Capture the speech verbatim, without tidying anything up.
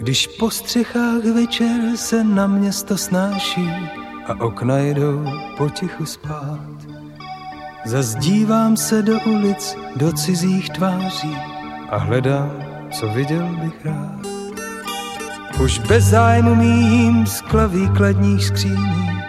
Když po střechách večer se na město snáší a okna jdou potichu spát, zazdívám se do ulic, do cizích tváří a hledám, co viděl bych rád. Už bez zájmu mým skla výkladních skříní